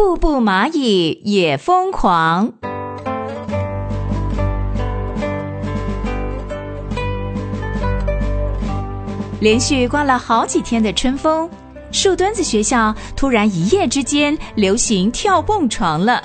步步蚂蚁也疯狂。连续刮了好几天的春风，树墩子学校突然一夜之间流行跳蹦床了。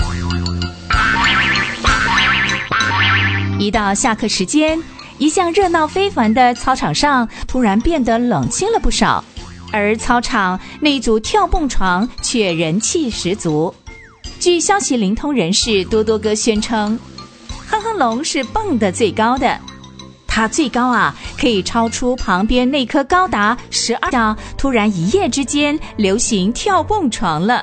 一到下课时间，一向热闹非凡的操场上突然变得冷清了不少，而操场那一组跳蹦床却人气十足。据消息灵通人士多多哥宣称，哼哼龙是蹦得最高的，它最高可以超出旁边那棵高达12丈，突然一夜之间流行跳蹦床了。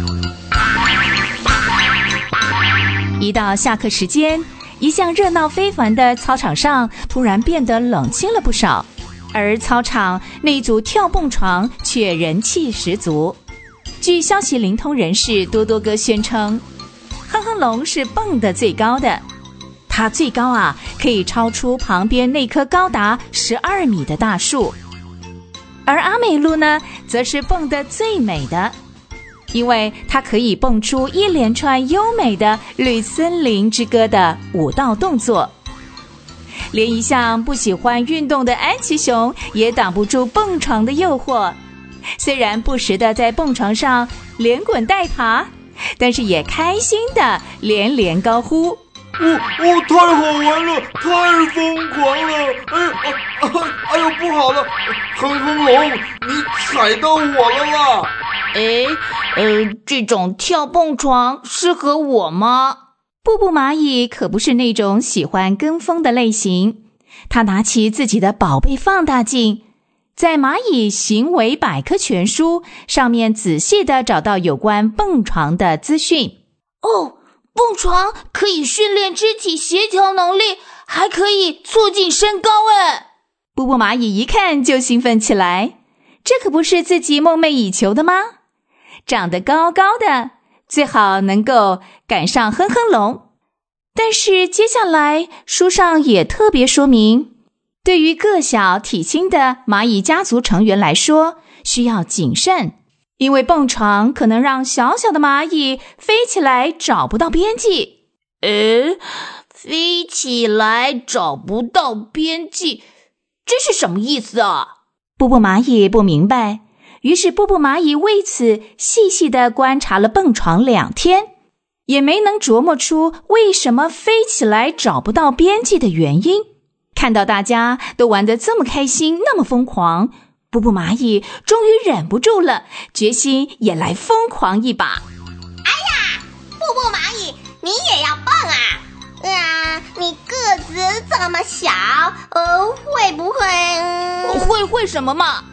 一到下课时间，一向热闹非凡的操场上突然变得冷清了不少，而操场那一组跳蹦床却人气十足。据消息灵通人士多多哥宣称，哼哼龙是蹦得最高的，它最高可以超出旁边那棵高达12米的大树。而阿美鹿呢，则是蹦得最美的，因为它可以蹦出一连串优美的绿森林之歌的舞蹈动作。连一向不喜欢运动的安琪熊也挡不住蹦床的诱惑，虽然不时地在蹦床上连滚带爬，但是也开心地连连高呼： 太好玩了，太疯狂了！哎呦，不好了，哼哼龙，你踩到我了啦！ 这种跳蹦床适合我吗？ 步步蚂蚁可不是那种喜欢跟风的类型，他拿起自己的宝贝放大镜，在蚂蚁行为百科全书上面仔细地找到有关蹦床的资讯。 蹦床可以训练肢体协调能力，还可以促进身高步步蚂蚁一看就兴奋起来，这可不是自己梦寐以求的吗？长得高高的，最好能够赶上哼哼龙。但是接下来书上也特别说明，对于个小体轻的蚂蚁家族成员来说，需要谨慎，因为蹦床可能让小小的蚂蚁飞起来找不到边际。 飞起来找不到边际，这是什么意思啊？ 步步蚂蚁不明白，于是步步蚂蚁为此细细地观察了蹦床2天，也没能琢磨出为什么飞起来找不到边际的原因。看到大家都玩得这么开心，那么疯狂，步步蚂蚁终于忍不住了，决心也来疯狂一把。 步步蚂蚁，你也要蹦啊？你个子这么小，会不会？ 会什么嘛？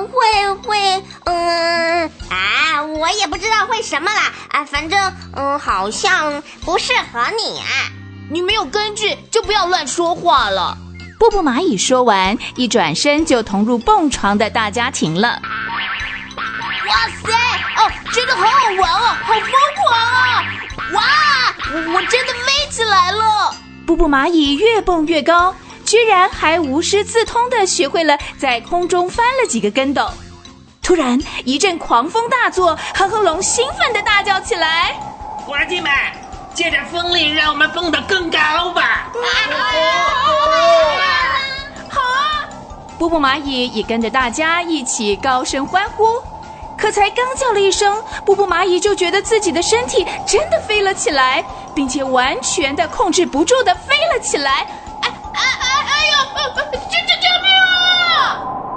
我也不知道会什么啦。反正好像不适合你啊。 你没有根据就不要乱说话了。 步步蚂蚁说完，一转身就同入蹦床的大家庭了。 哇塞，真的好好玩哦，好疯狂啊！哇，我真的飞起来了！ 步步蚂蚁越蹦越高，居然还无师自通地学会了在空中翻了几个跟斗。突然一阵狂风大作，哼哼龙兴奋地大叫起来： 伙计们，借着风力让我们蹦得更高吧！ 好啊！步步蚂蚁也跟着大家一起高声欢呼。可才刚叫了一声，步步蚂蚁就觉得自己的身体真的飞了起来，并且完全的控制不住的飞了起来。 救命啊！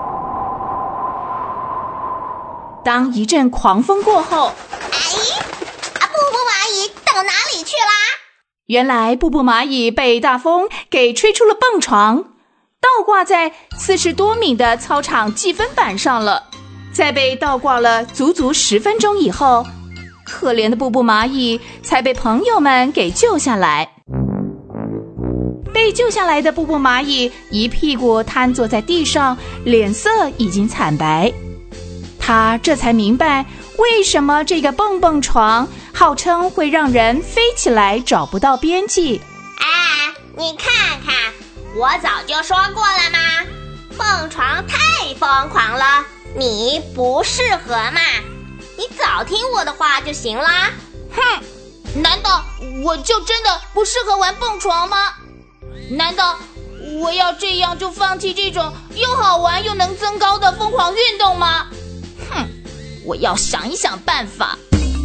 当一阵狂风过后， 步步蚂蚁到哪里去啦？ 原来步步蚂蚁被大风给吹出了蹦床，倒挂在40多米的操场计分板上了。在被倒挂了足足10分钟以后，可怜的步步蚂蚁才被朋友们给救下来。被救下来的步步蚂蚁一屁股瘫坐在地上，脸色已经惨白。他这才明白为什么这个蹦蹦床号称会让人飞起来找不到边际。 你看看，我早就说过了吗？蹦床太疯狂了，你不适合嘛。你早听我的话就行啦。 哼，难道我就真的不适合玩蹦床吗？难道我要这样就放弃这种又好玩又能增高的疯狂运动吗？哼，我要想一想办法。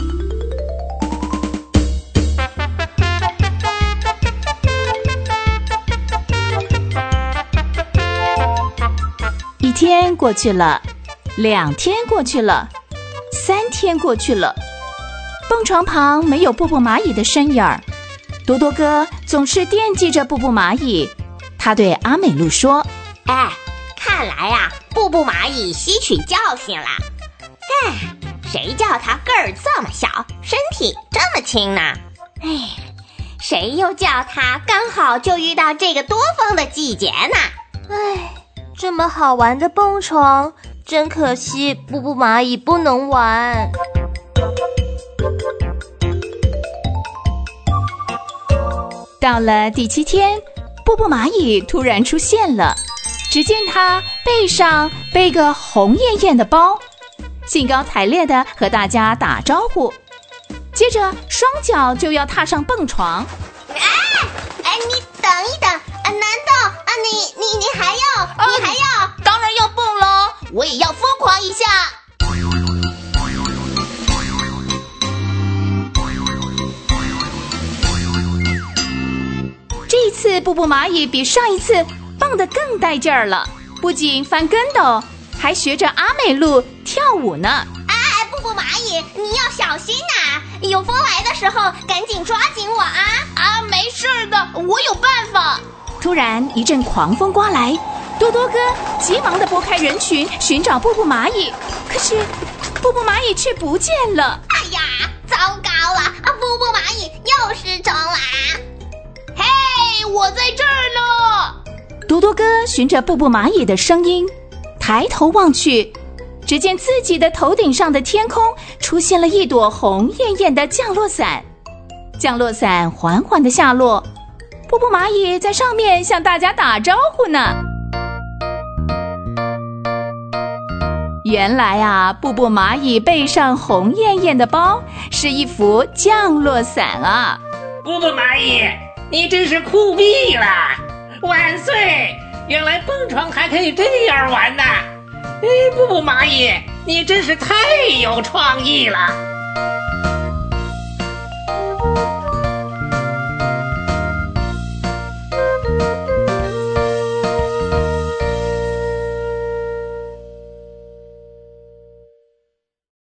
1天过去了，2天过去了，3天过去了，蹦床旁没有布布蚂蚁的身影儿。多多哥总是惦记着布布蚂蚁，他对阿美露说： 哎，看来呀，布布蚂蚁吸取教训了。哎，谁叫它个儿这么小，身体这么轻呢？哎，谁又叫它刚好就遇到这个多风的季节呢？ 哎，这么好玩的蹦床，真可惜布布蚂蚁不能玩。 到了第7天，布布蚂蚁突然出现了。只见他背上背个红艳艳的包，兴高采烈地和大家打招呼，接着双脚就要踏上蹦床。 哎，你等一等，难道啊你还要？ 当然要蹦了，我也要疯狂一下。 这一次布布蚂蚁比上一次蹦得更带劲儿了，不仅翻跟斗，还学着阿美露跳舞呢。 哎，布布蚂蚁，你要小心呐！有风来的时候，赶紧抓紧我啊！ 啊，没事的，我有办法。 突然一阵狂风刮来，多多哥急忙地拨开人群寻找布布蚂蚁，可是布布蚂蚁却不见了。 哎呀，糟糕了！布布蚂蚁又失踪啦！ 嘿，我在这儿呢！ 多多哥循着布布蚂蚁的声音，抬头望去，只见自己的头顶上的天空出现了一朵红艳艳的降落伞。降落伞缓缓地下落，布布蚂蚁在上面向大家打招呼呢。原来啊，布布蚂蚁背上红艳艳的包是一幅降落伞啊！ 布布蚂蚁，你真是酷毙了！万岁！原来蹦床还可以这样玩呐！布布蚂蚁，你真是太有创意了！